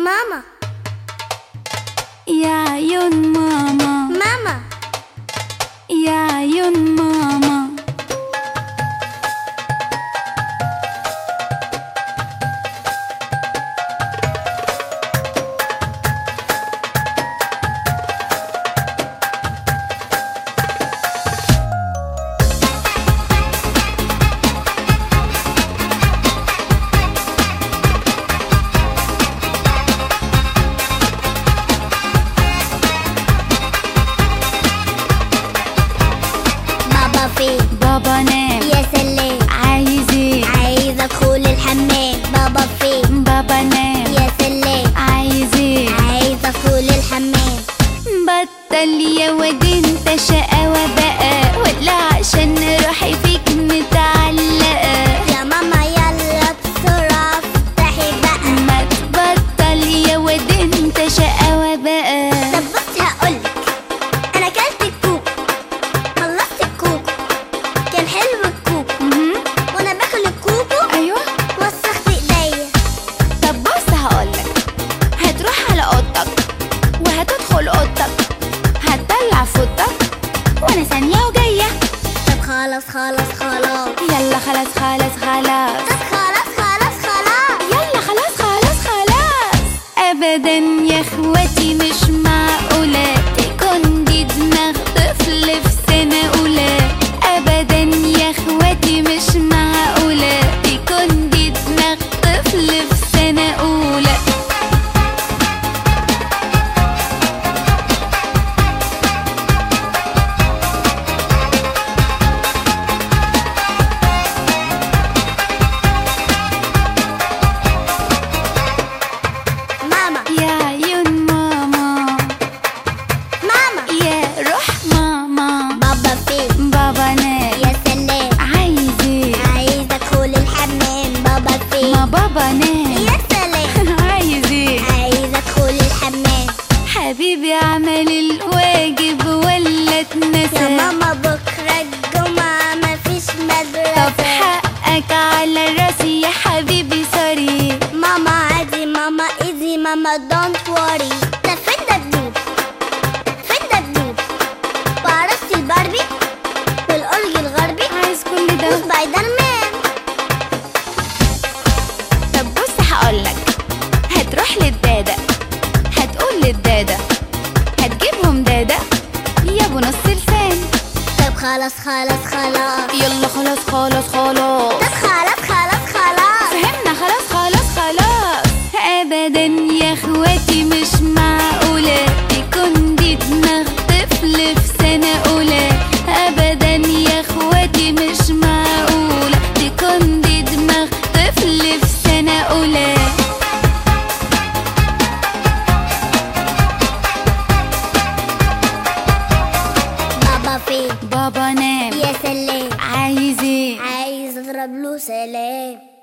ماما يا عيون ماما، ماما يا عيون ماما. بابا نام، يا سلام، عايز ايه؟ عايز ادخل الحمام. بابا فين؟ بابا نام، يا سلام، عايز ايه؟ عايز ادخل الحمام. بطل يا واد انت شقاوة بقى، ولا عشان روحي فيك متعلقة؟ يا ماما يلا بسرعة افتحي بقى. ما تبطل يا واد انت شقاوة بقى. طب بصي هقولك، انا اكلت الكوك، خلصت الكوك، كان حلو الكوك، وانا باكل الكوكو ايوه، وسخت ايديا. طب بص هقولك، هتروح على اوضتك وهتدخل اوضتك، هتدلع فوتك وانا ثانية وجاية. طب خلاص خلاص خلاص، يلا خلاص خلاص خلاص، طب خلاص خلاص خلاص. يلا خلاص خلاص خلاص. ابدا يا اخواتي مش معقولة تكون دي دماغ طفل في سنة اولى. ابدا يا اخواتي مش معقولة تكون دي دماغ طفل في سنة اولى. ماما يا عيون ماما، ماما، يا روح ماما. بابا فين؟ بابا نام، يا سلام، عايز ايه؟ عايز ادخل الحمام. بابا فين؟ ما بابا نام. يا سلام، عايز ايه؟ عايز ادخل الحمام. حبيبي عمل الواجب ولا اتنسى؟ يا ماما بكرة الجمعة مفيش طب مدرسة. حقك على راسي يا حبيبي سوري. ماما عادي، ماما ايزي، ماما دونت وري. ده فين دبدوب؟ فين دبدوب؟ وعروسة الباربي والأورج الغربي عايز كل ده؟ وسبايدر مان. طب بص هقولك، هتروح للدادة، هتقول للدادة، هتجيبهم دادة يا ابو نص لسان. طب خلاص خلاص خلاص، يلا خلاص خلاص خلاص، طب خلاص خلاص خلاص. فهمنا خلاص خلاص خلاص. ابدا يا اخواتي مش معقولة تكون دي دماغ طفل في سنة اولى. ابدا يا اخواتي مش معقولة تكون دي دماغ طفل في سنة اولى. بابا فين؟ بابا نام، يا سلام، عايز ايه؟ عايز اضرب له سلام.